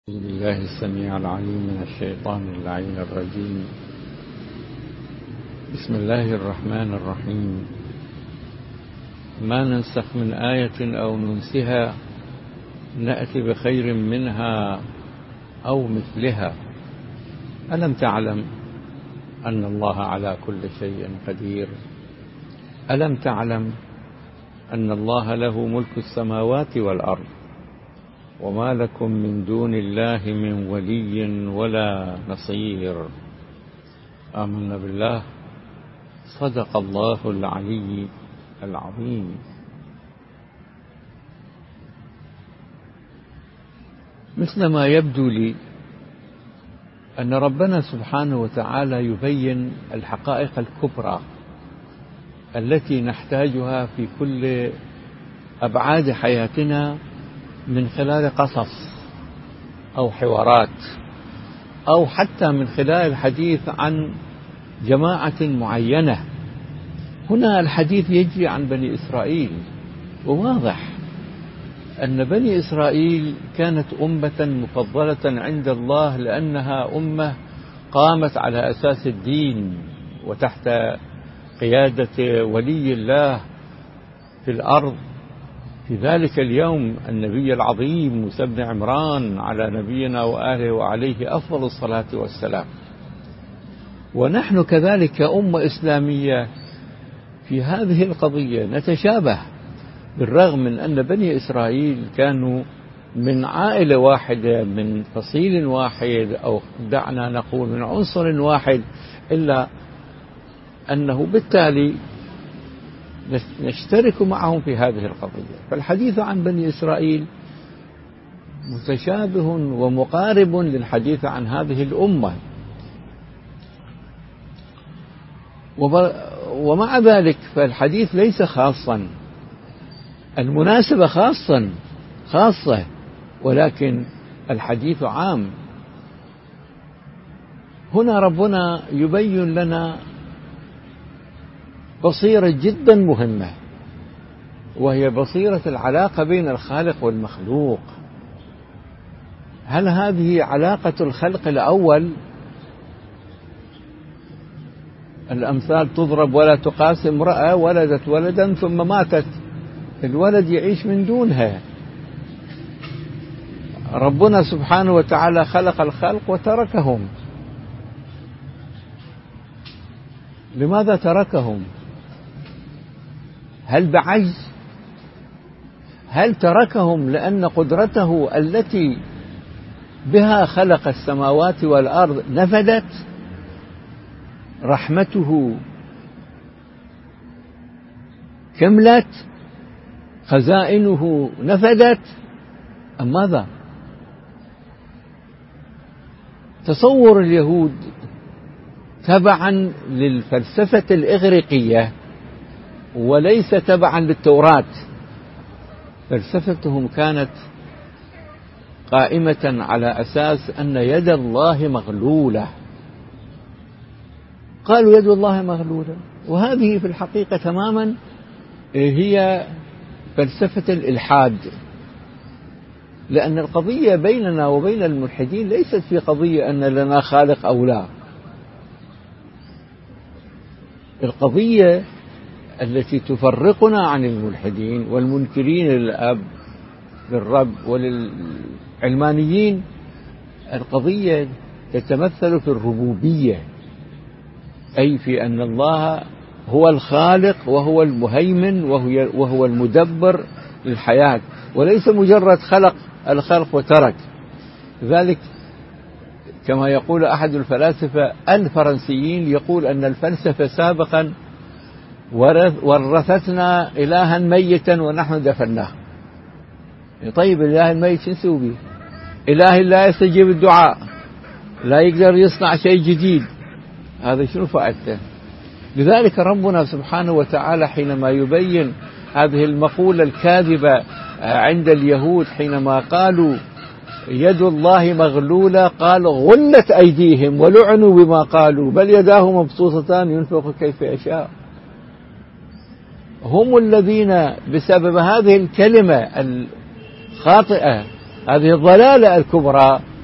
أعوذ بالله السميع العليم من الشيطان اللعين الرجيم. بسم الله الرحمن الرحيم. ما ننسخ من آية أو ننسها نأتي بخير منها أو مثلها. ألم تعلم أن الله على كل شيء قدير؟ ألم تعلم أن الله له ملك السماوات والأرض وما لكم من دون الله من ولي ولا نصير. آمنا بالله. صدق الله العلي العظيم. مثلما يبدو لي أن ربنا سبحانه وتعالى يبين الحقائق الكبرى التي نحتاجها في كل أبعاد حياتنا من خلال قصص أو حوارات أو حتى من خلال الحديث عن جماعة معينة. هنا الحديث يجري عن بني إسرائيل، وواضح أن بني إسرائيل كانت أمة مفضلة عند الله لأنها أمة قامت على أساس الدين وتحت قيادة ولي الله في الأرض في ذلك اليوم النبي العظيم موسى بن عمران على نبينا وآله وعليه أفضل الصلاة والسلام. ونحن كذلك أمة إسلامية في هذه القضية نتشابه، بالرغم من أن بني إسرائيل كانوا من عائلة واحدة من فصيل واحد أو دعنا نقول من عنصر واحد، إلا أنه بالتالي نشترك معهم في هذه القضية. فالحديث عن بني إسرائيل متشابه ومقارب للحديث عن هذه الأمة، ومع ذلك فالحديث ليس خاصا، المناسبة خاصة، ولكن الحديث عام. هنا ربنا يبين لنا بصيرة جدا مهمة، وهي بصيرة العلاقة بين الخالق والمخلوق. هل هذه علاقة الخلق الأول؟ الأمثال تضرب ولا تقاس. امرأة ولدت ولدا ثم ماتت، الولد يعيش من دونها. ربنا سبحانه وتعالى خلق الخلق وتركهم. لماذا تركهم؟ هل بعجز؟ هل تركهم لأن قدرته التي بها خلق السماوات والأرض نفدت؟ رحمته كملت؟ خزائنه نفدت؟ أم ماذا؟ تصور اليهود تبعا للفلسفة الإغريقية وليس تبعا للتوراة. فلسفتهم كانت قائمة على أساس أن يد الله مغلولة. قالوا يد الله مغلولة، وهذه في الحقيقة تماما هي فلسفة الإلحاد، لأن القضية بيننا وبين الملحدين ليست في قضية أن لنا خالق أو لا. القضية التي تفرقنا عن الملحدين والمنكرين للأب للرب وللعلمانيين، القضية تتمثل في الربوبية، أي في أن الله هو الخالق وهو المهيمن وهو المدبر للحياة، وليس مجرد خلق الخلق وترك. لذلك كما يقول أحد الفلاسفة الفرنسيين، يقول أن الفلسفة سابقا ورثتنا إلها ميتا ونحن دفناه. طيب الإله الميت شو نسوي به؟ إله لا يستجيب الدعاء، لا يقدر يصنع شيء جديد، هذا شنو فائدته؟ لذلك ربنا سبحانه وتعالى حينما يبين هذه المقولة الكاذبة عند اليهود حينما قالوا يد الله مغلولة، قال غلت أيديهم ولعنوا بما قالوا بل يداه مبسوطتان ينفق كيف يشاء. هم الذين بسبب هذه الكلمة الخاطئة، هذه الضلالة الكبرى،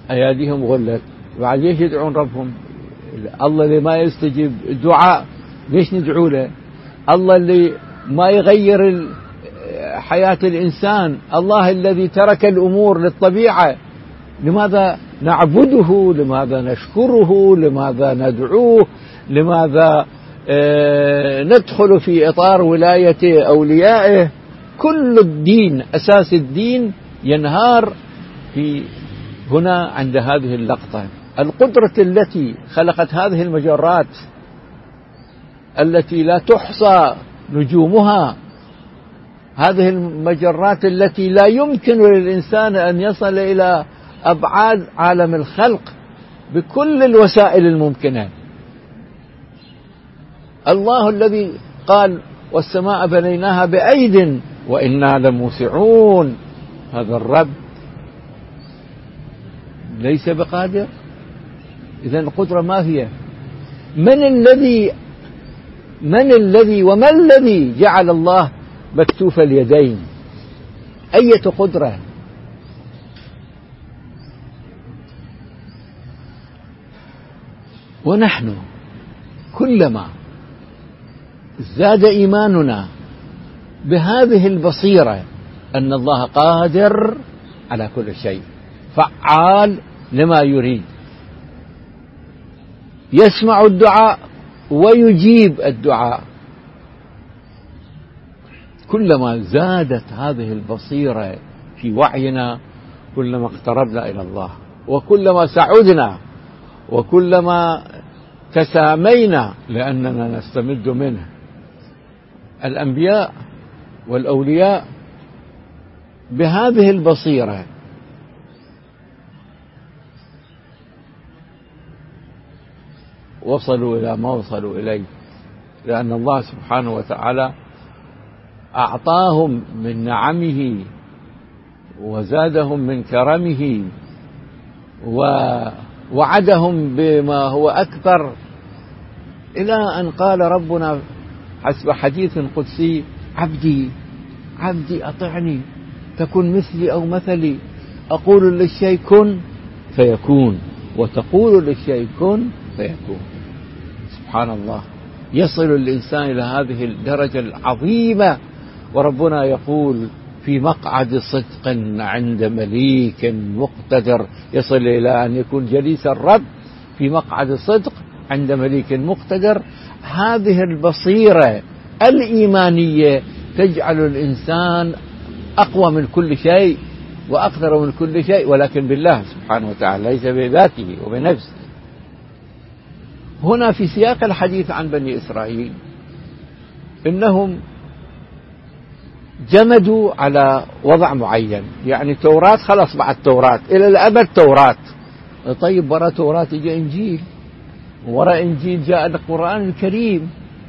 أياديهم غلت. بعد ليش يدعون ربهم؟ الله اللي ما يستجيب الدعاء ليش ندعو له؟ الله اللي ما يغير حياة الإنسان، الله الذي ترك الأمور للطبيعة، لماذا نعبده؟ لماذا نشكره؟ لماذا ندعوه؟ لماذا ندخل في إطار ولاية أوليائه؟ كل الدين، أساس الدين ينهار في هنا عند هذه اللقطة. القدرة التي خلقت هذه المجرات التي لا تحصى نجومها، هذه المجرات التي لا يمكن للإنسان أن يصل إلى أبعاد عالم الخلق بكل الوسائل الممكنة. الله الذي قال والسماء بنيناها بأيد وإنا لموسعون، هذا الرب ليس بقادر؟ إذن القدرة ما هي؟ من الذي وما الذي جعل الله مكتوف اليدين؟ أية قدرة؟ ونحن كلما زاد إيماننا بهذه البصيرة أن الله قادر على كل شيء، فعال لما يريد، يسمع الدعاء ويجيب الدعاء، كلما زادت هذه البصيرة في وعينا كلما اقتربنا إلى الله، وكلما سعدنا، وكلما تسامينا لأننا نستمد منه. الأنبياء والأولياء بهذه البصيرة وصلوا إلى ما وصلوا إليه، لأن الله سبحانه وتعالى أعطاهم من نعمه وزادهم من كرمه ووعدهم بما هو أكثر، إلى أن قال ربنا حسب حديث قدسي: عبدي أطعني تكن مثلي أو مثلي، أقول للشيء كن فيكون وتقول للشيء كن فيكون. سبحان الله، يصل الإنسان إلى هذه الدرجة العظيمة، وربنا يقول: في مقعد صدق عند مليك مقتدر. يصل إلى أن يكون جليس الرب في مقعد صدق عند مليك مقتدر. هذه البصيرة الإيمانية تجعل الإنسان أقوى من كل شيء وأقدر من كل شيء، ولكن بالله سبحانه وتعالى، ليس بذاته وبنفسه. هنا في سياق الحديث عن بني إسرائيل إنهم جمدوا على وضع معين، يعني توراة خلص، بعد توراة إلى الأبد توراة. طيب وراء توراة جاء إنجيل، وراء إنجيل جاء القرآن الكريم،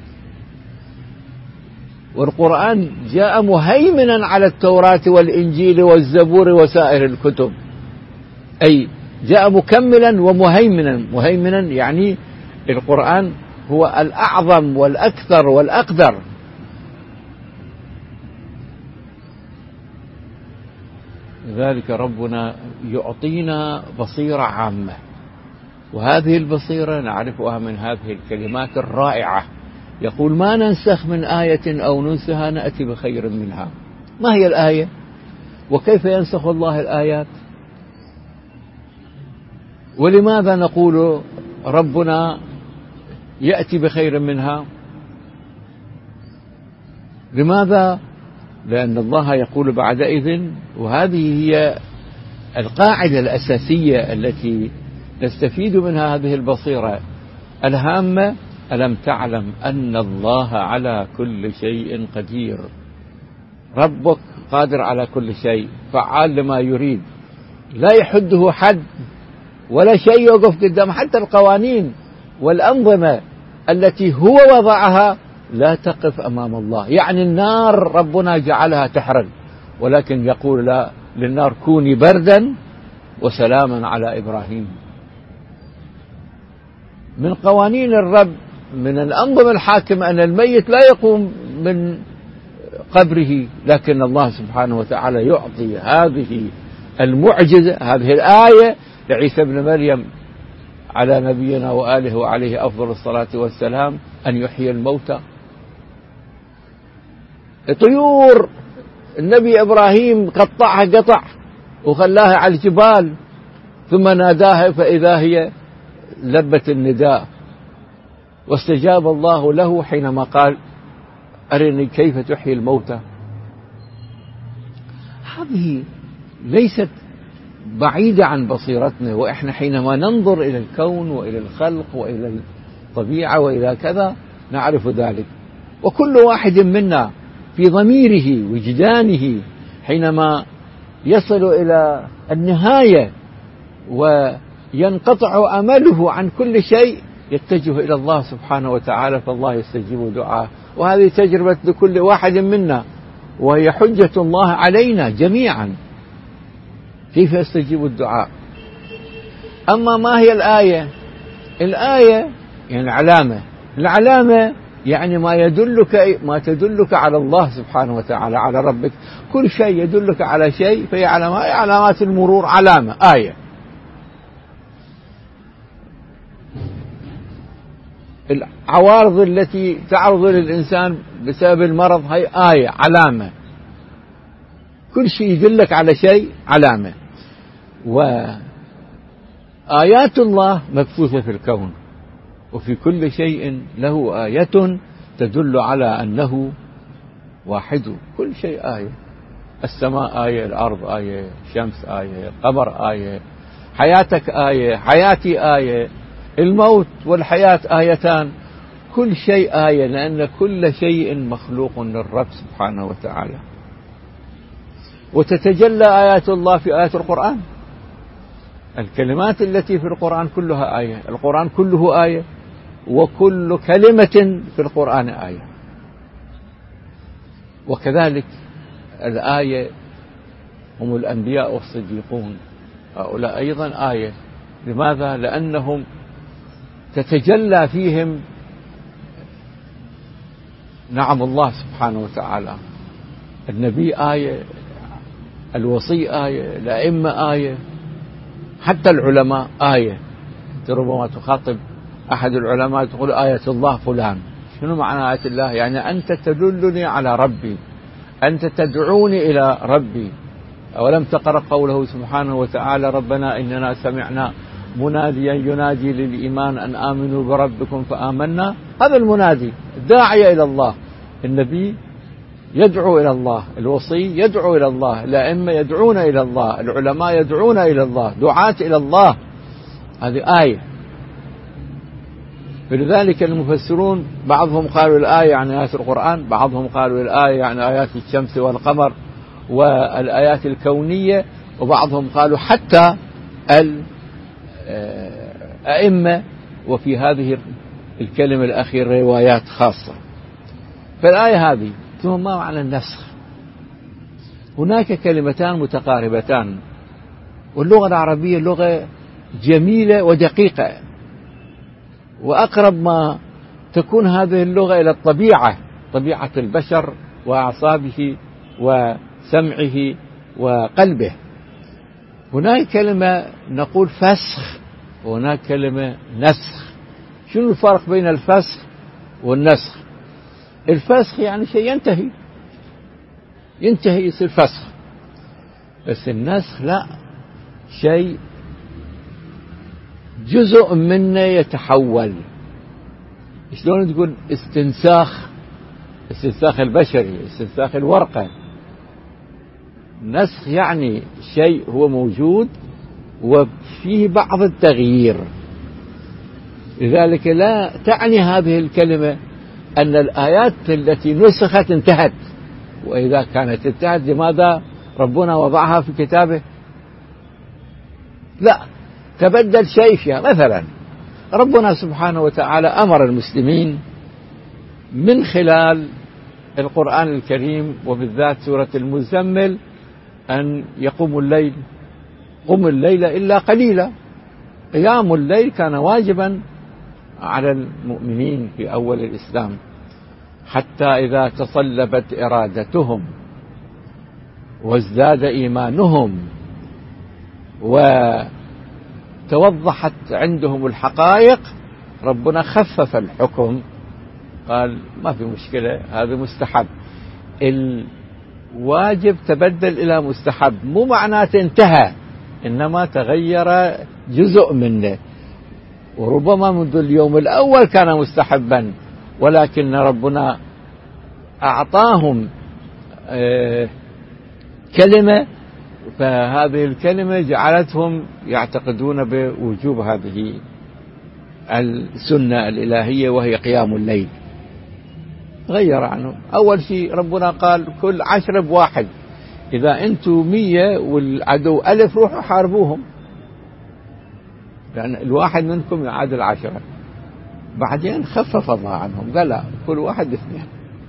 والقرآن جاء مهيمنا على التوراة والإنجيل والزبور وسائر الكتب، أي جاء مكملا ومهيمنا. مهيمنا يعني القرآن هو الأعظم والأكثر والأقدر. لذلك ربنا يعطينا بصيرة عامة، وهذه البصيرة نعرفها من هذه الكلمات الرائعة. يقول: ما ننسخ من آية أو ننسها نأتي بخير منها. ما هي الآية؟ وكيف ينسخ الله الآيات؟ ولماذا نقول ربنا يأتي بخير منها؟ لماذا؟ لأن الله يقول بعدئذ، وهذه هي القاعدة الأساسية التي نستفيد منها هذه البصيرة الهامة: ألم تعلم أن الله على كل شيء قدير. ربك قادر على كل شيء، فعال لما يريد، لا يحده حد ولا شيء يوقف قدام. حتى القوانين والأنظمة التي هو وضعها لا تقف أمام الله. يعني النار ربنا جعلها تحرق، ولكن يقول لا للنار: كوني بردا وسلاما على إبراهيم. من قوانين الرب، من الأنظمة الحاكمة، أن الميت لا يقوم من قبره، لكن الله سبحانه وتعالى يعطي هذه المعجزة، هذه الآية لعيسى بن مريم على نبينا وآله وعليه أفضل الصلاة والسلام أن يحيي الموتى. طيور النبي إبراهيم قطعها قطع وخلاها على الجبال، ثم ناداها فإذا هي لبت النداء، واستجاب الله له حينما قال أرني كيف تحيي الموتى. هذه ليست بعيدة عن بصيرتنا، وإحنا حينما ننظر إلى الكون وإلى الخلق وإلى الطبيعة وإلى كذا نعرف ذلك. وكل واحد منا في ضميره وجدانه حينما يصل إلى النهاية وينقطع أمله عن كل شيء يتجه إلى الله سبحانه وتعالى، فالله يستجيب دعاءه. وهذه تجربة لكل واحد منا، وهي حجة الله علينا جميعا كيف يستجيب الدعاء. أما ما هي الآية؟ الآية يعني العلامة يعني ما تدلك على الله سبحانه وتعالى، على ربك. كل شيء يدلك على شيء فهي علامات المرور علامة، آية. العوارض التي تعرض للإنسان بسبب المرض هي آية، علامة. كل شيء يدلك على شيء علامة. وآيات الله مبثوثة في الكون، وفي كل شيء له آية تدل على أنه واحد. كل شيء آية، السماء آية، الأرض آية، الشمس آية، القمر آية، حياتك آية، حياتي آية، الموت والحياة آيتان. كل شيء آية، لأن كل شيء مخلوق للرب سبحانه وتعالى. وتتجلى آيات الله في آيات القرآن. الكلمات التي في القرآن كلها آية، القرآن كله آية، وكل كلمة في القرآن آية. وكذلك الآية هم الأنبياء والصديقون، هؤلاء أيضا آية. لماذا؟ لأنهم تتجلى فيهم نعم الله سبحانه وتعالى. النبي آية، الوصي آية، الأئمة آية، حتى العلماء آية. ربما تخاطب أحد العلماء تقول آية الله فلان. شنو معنى آية الله؟ يعني أنت تدلني على ربي، أنت تدعوني إلى ربي. أولم تقرأ قوله سبحانه وتعالى ربنا إننا سمعنا مناديا ينادي للإيمان أن آمنوا بربكم فآمنا. هذا المنادي الداعية إلى الله. النبي يدعو إلى الله، الوصي يدعو إلى الله، الأئمة يدعون إلى الله، العلماء يدعون إلى الله، دعاة إلى الله. هذه آية. فلذلك المفسرون بعضهم قالوا الآية يعني آيات القرآن، بعضهم قالوا الآية يعني آيات الشمس والقمر والآيات الكونية، وبعضهم قالوا حتى الأئمة. وفي هذه الكلمة الأخيرة روايات خاصة. فالآية هذه. ثم ما معنى النسخ؟ هناك كلمتان متقاربتان، واللغة العربية لغة جميلة ودقيقة، وأقرب ما تكون هذه اللغة إلى الطبيعة، طبيعة البشر وأعصابه وسمعه وقلبه. هناك كلمة نقول فسخ، وهناك كلمة نسخ. شنو الفرق بين الفسخ والنسخ؟ الفسخ يعني شيء ينتهي يصير فسخ، بس النسخ لا، شيء جزء منه يتحول. شلون تقول استنساخ البشري، استنساخ الورقة. نسخ يعني شيء هو موجود وفيه بعض التغيير. لذلك لا تعني هذه الكلمة أن الآيات التي نسخت انتهت، وإذا كانت انتهت لماذا ربنا وضعها في كتابه؟ لا، تبدل شيء فيها. مثلا ربنا سبحانه وتعالى أمر المسلمين من خلال القرآن الكريم وبالذات سورة المزمل أن يقوموا الليل، قم الليل إلا قليلا. قيام الليل كان واجبا على المؤمنين في أول الإسلام، حتى إذا تصلبت إرادتهم وازداد إيمانهم توضحت عندهم الحقائق ربنا خفف الحكم، قال ما في مشكلة، هذا مستحب. الواجب تبدل إلى مستحب، مو معناته انتهى، إنما تغير جزء منه، وربما منذ اليوم الأول كان مستحبا، ولكن ربنا أعطاهم كلمة، فهذه الكلمة جعلتهم يعتقدون بوجوب هذه السنة الإلهية وهي قيام الليل. غير عنه. أول شيء ربنا قال كل 10 بواحد، إذا أنتم 100 والعدو 1000 روحوا حاربوهم، لأن الواحد منكم يعادل 10. بعدين خفف الله عنهم، قال لا، كل واحد 2.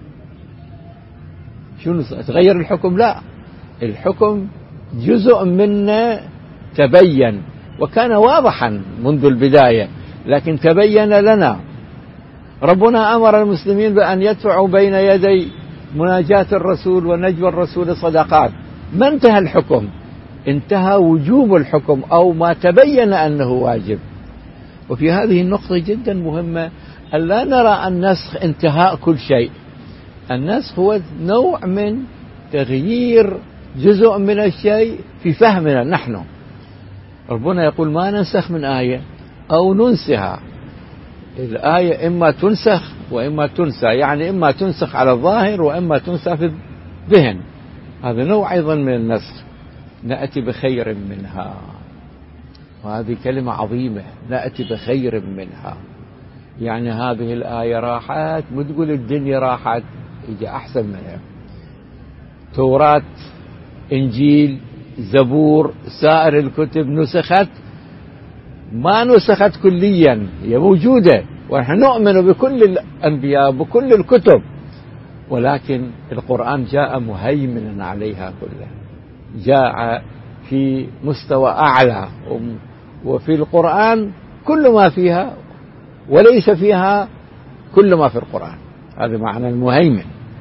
شنو تغير الحكم؟ لا، الحكم جزء منه تبين وكان واضحا منذ البداية، لكن تبين لنا. ربنا أمر المسلمين بأن يدفعوا بين يدي مناجاة الرسول ونجوى الرسول صدقات. ما انتهى الحكم، انتهى وجوب الحكم أو ما تبين أنه واجب. وفي هذه النقطة جدا مهمة أن لا نرى النسخ انتهاء كل شيء. النسخ هو نوع من تغيير جزء من الشيء في فهمنا نحن. ربنا يقول ما ننسخ من آية أو ننسها. الآية إما تنسخ وإما تنسى، يعني إما تنسخ على الظاهر وإما تنسى في الذهن. هذا نوع أيضا من النسخ. نأتي بخير منها، وهذه كلمة عظيمة، نأتي بخير منها. يعني هذه الآية راحت، مو تقول الدنيا راحت، يجي أحسن منها. توراة، إنجيل، زبور، سائر الكتب نسخت، ما نسخت كليا، هي موجودة ونحن نؤمن بكل الأنبياء بكل الكتب، ولكن القرآن جاء مهيمنا عليها كلها، جاء في مستوى أعلى، وفي القرآن كل ما فيها وليس فيها كل ما في القرآن. هذا معنى المهيمن.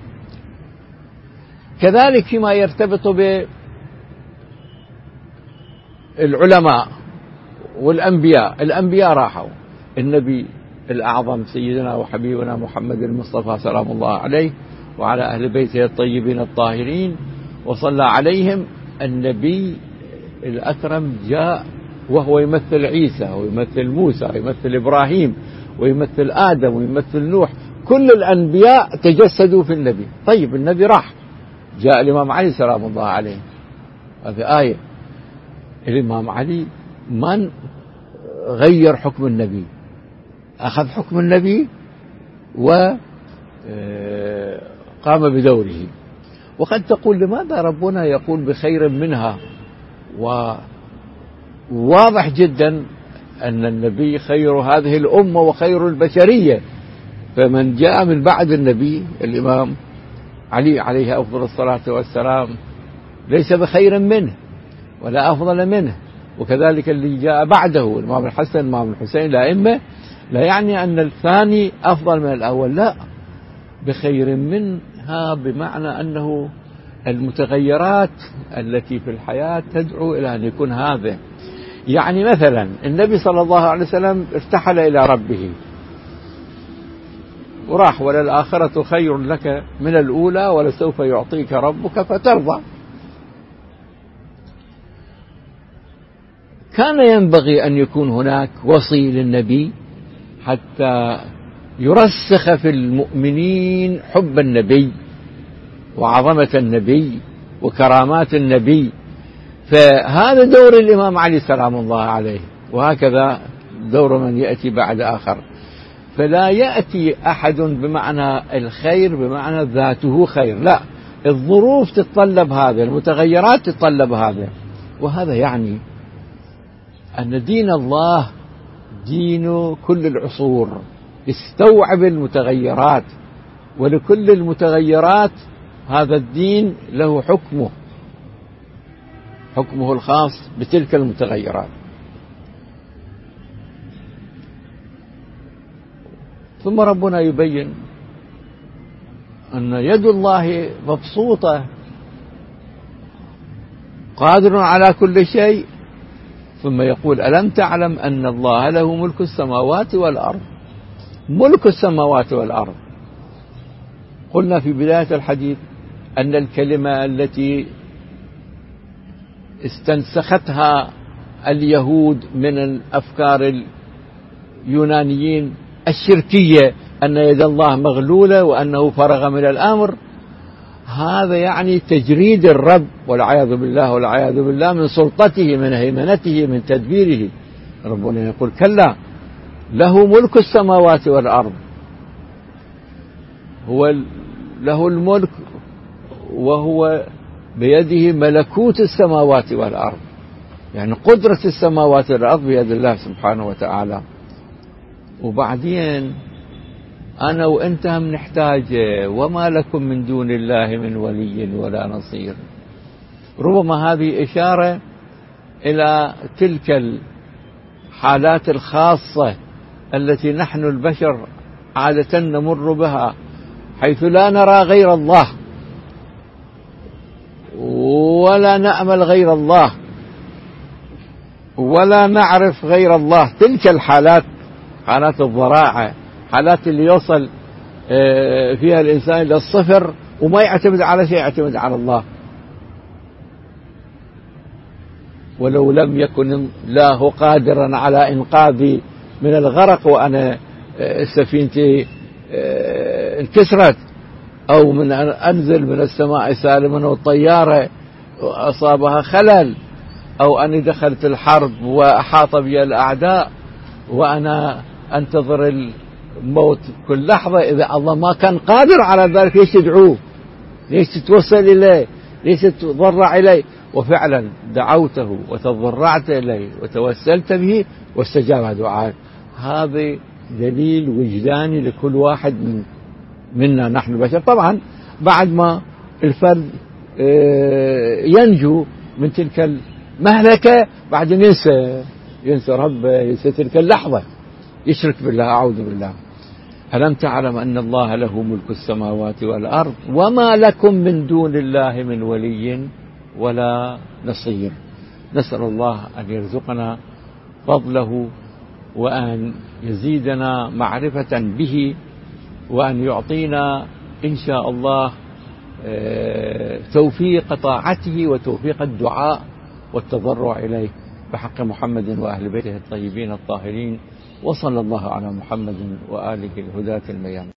كذلك فيما يرتبط بالعلماء والأنبياء، الأنبياء راحوا، النبي الأعظم سيدنا وحبيبنا محمد المصطفى سلام الله عليه وعلى أهل بيته الطيبين الطاهرين وصلى عليهم. النبي الأكرم جاء وهو يمثل عيسى ويمثل موسى ويمثل إبراهيم ويمثل آدم ويمثل نوح، كل الأنبياء تجسدوا في النبي. طيب النبي راح، جاء الإمام علي سلام الله عليه، هذه آية. الإمام علي من غير حكم النبي، أخذ حكم النبي وقام بدوره. وقد تقول لماذا ربنا يقول بخير منها؟ وواضح جدا أن النبي خير هذه الأمة وخير البشرية، فمن جاء من بعد النبي الإمام علي عليه أفضل الصلاة والسلام ليس بخير منه ولا أفضل منه، وكذلك اللي جاء بعده الإمام الحسن الإمام الحسين الأئمة، لا يعني أن الثاني أفضل من الأول، لا، بخير منها بمعنى أنه المتغيرات التي في الحياة تدعو إلى أن يكون هذا. يعني مثلا النبي صلى الله عليه وسلم ارتحل إلى ربه وراح، وللآخرة خير لك من الأولى ولسوف يعطيك ربك فترضى. كان ينبغي أن يكون هناك وصي للنبي حتى يرسخ في المؤمنين حب النبي وعظمة النبي وكرامات النبي. فهذا دور الإمام علي سلام الله عليه، وهكذا دور من يأتي بعد آخر. فلا يأتي أحد بمعنى الخير بمعنى ذاته خير، لا، الظروف تتطلب هذا، المتغيرات تتطلب هذا. وهذا يعني أن دين الله دين كل العصور، يستوعب المتغيرات، ولكل المتغيرات هذا الدين له حكمه الخاص بتلك المتغيرات. ثم ربنا يبين أن يد الله مبسوطة، قادر على كل شيء، ثم يقول ألم تعلم أن الله له ملك السماوات والأرض. ملك السماوات والأرض. قلنا في بداية الحديث أن الكلمة التي استنسختها اليهود من الأفكار اليونانيين الشركية أن يد الله مغلولة وأنه فرغ من الأمر، هذا يعني تجريد الرب والعياذ بالله من سلطته، من هيمنته، من تدبيره. ربنا يقول كلا، له ملك السماوات والأرض، هو له الملك وهو بيده ملكوت السماوات والأرض، يعني قدرة السماوات والأرض بيد الله سبحانه وتعالى. وبعدين أنا وأنت هم نحتاج وما لكم من دون الله من ولي ولا نصير. ربما هذه إشارة إلى تلك الحالات الخاصة التي نحن البشر عادة نمر بها، حيث لا نرى غير الله ولا نأمل غير الله ولا نعرف غير الله. تلك الحالات، حالات الضراعة، حالات اللي يوصل فيها الإنسان إلى الصفر وما يعتمد على شيء، يعتمد على الله. ولو لم يكن الله قادرا على إنقاذي من الغرق وأنا سفينتي انكسرت، أو من أن أنزل من السماء سالما والطيارة أصابها خلل، أو أني دخلت الحرب وأحاط بي الأعداء وأنا أنتظر الموت كل لحظة، إذا الله ما كان قادر على ذلك ليش تدعوه؟ ليش تتوسل إليه؟ ليش تتضرع إليه؟ وفعلا دعوته وتضرعت إليه وتوسلت به واستجاب دعائك. هذا دليل وجداني لكل واحد منا نحن البشر. طبعا بعد ما الفرد ينجو من تلك المهلكة بعدين ينسى ربه، ينسى تلك اللحظة، يشرك بالله، أعوذ بالله. ألم تعلم أن الله له ملك السماوات والأرض وما لكم من دون الله من ولي ولا نصير. نسأل الله أن يرزقنا فضله وأن يزيدنا معرفة به، وأن يعطينا إن شاء الله توفيق طاعته وتوفيق الدعاء والتضرع إليه بحق محمد وأهل بيته الطيبين الطاهرين. وصلى الله على محمد وآله الهداة الميامين.